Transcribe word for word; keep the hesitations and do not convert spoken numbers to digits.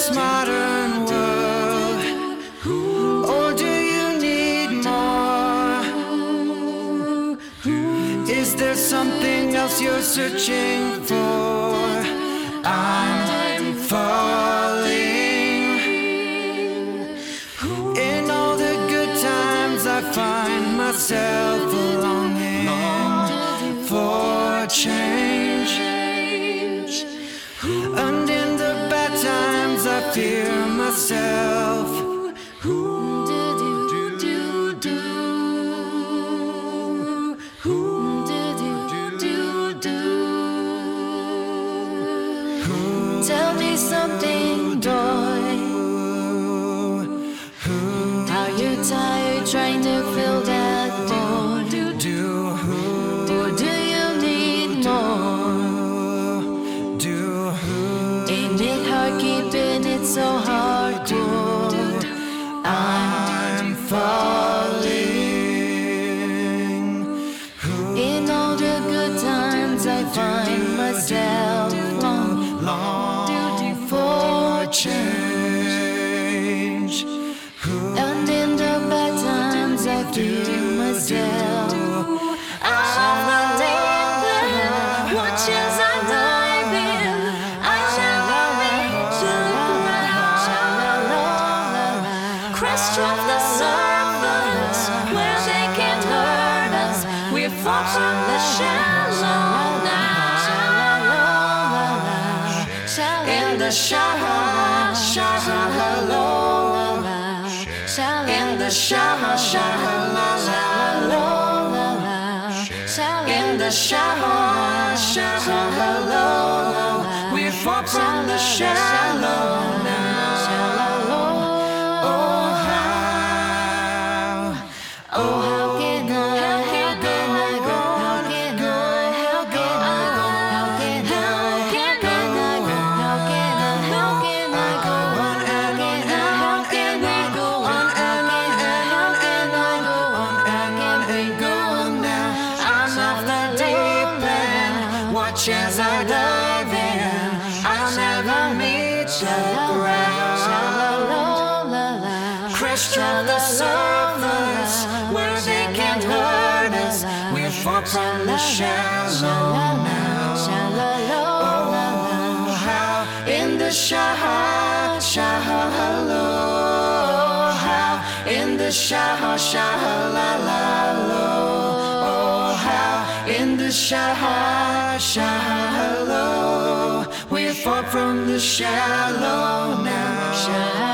this modern world, or do you need more? Is there something else you're searching for? I'm falling. In all the good times I find myself longing for change, and in the bad times I fear myself. Tell me something, boy. Are you tired trying to fill that void? Or do you need more? Ain't it hard keeping it so hardcore? I'm falling. In all the good times I find myself long, long for change, and in the bad times I fear myself. I'm a deeper, watch as I dive in. I shall not reach the ground. Crest of the surface where they can't hurt us. We fall from the shallow now. In the shallow, shallow, in the shallow, shallow, in the shallow, shallow, we fall from the shallow now. Oh how, oh how can I, how can I go, how can I, how can I go, how can I, how can I go, how can I, how can I go on, how can I, how can I go on, how can I, how can I go on, how can I go now? I'm off the deep end, watch as I dive in. I'll never meet the ground. Crest of the surface where they can't hurt us. We fall from the shallow now. Oh how in the shallow, shallow, how in the shallow, shallow. Oh how in the shallow, shallow, we fall from the shallow now.